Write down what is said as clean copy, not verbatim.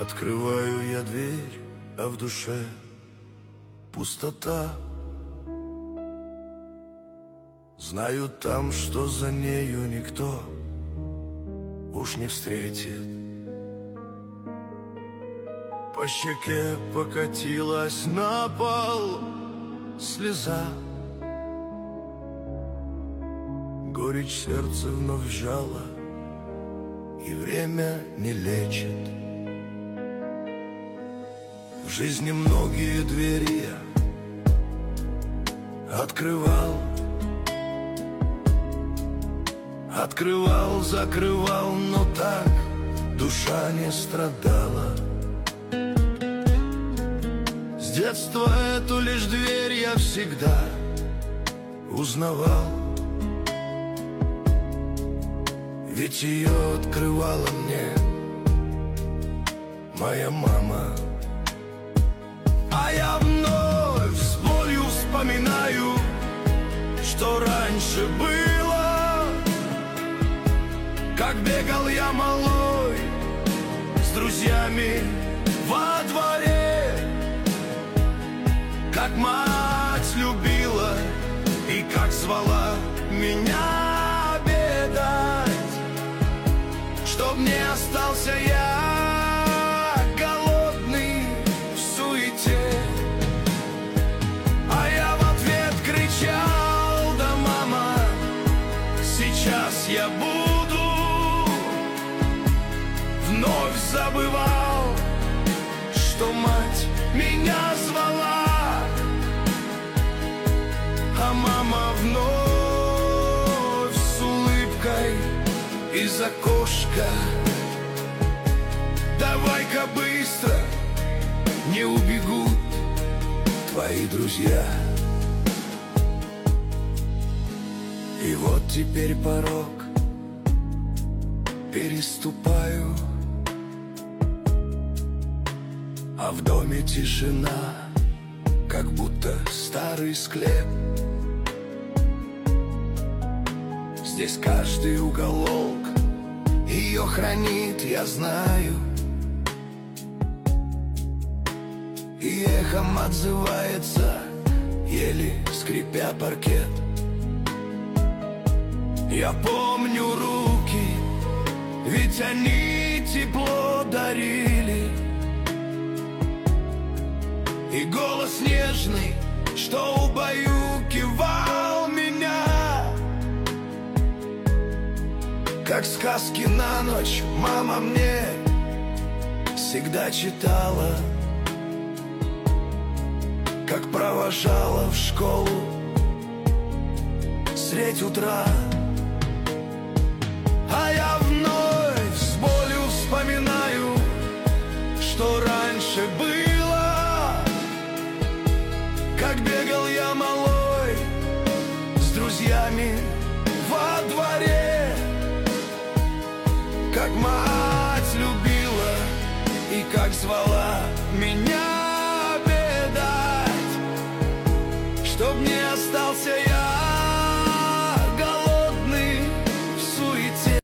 Открываю я дверь, а в душе пустота. Знаю там, что за нею никто уж не встретит. По щеке покатилась на пол слеза. Горечь сердце вновь сжала, и время не лечит. В жизни многие двери я открывал, закрывал, но так душа не страдала. С детства эту лишь дверь я всегда узнавал, ведь ее открывала мне моя мама. А я вновь с болью вспоминаю, что раньше было, как бегал я малой с друзьями во дворе, как мать любила и как звала меня обедать, чтоб не остался я голодный в суете. А я в ответ кричал: да, мама, сейчас я буду. Вновь забывал, что мать меня звала, а мама вновь с улыбкой из окошка: давай-ка быстро, не убегут твои друзья. И вот теперь порог переступаю, а в доме тишина, как будто старый склеп. Здесь каждый уголок ее хранит, я знаю, и эхом отзывается, еле скрипя паркет. Я помню руки, ведь они тепло дарили, и голос нежный, что убаюкивал меня. Как сказки на ночь мама мне всегда читала, как провожала в школу средь утра. А я вновь с болью вспоминаю, что раньше было, как бегал я малой с друзьями во дворе, как мать любила и как звала меня обедать, чтоб не остался я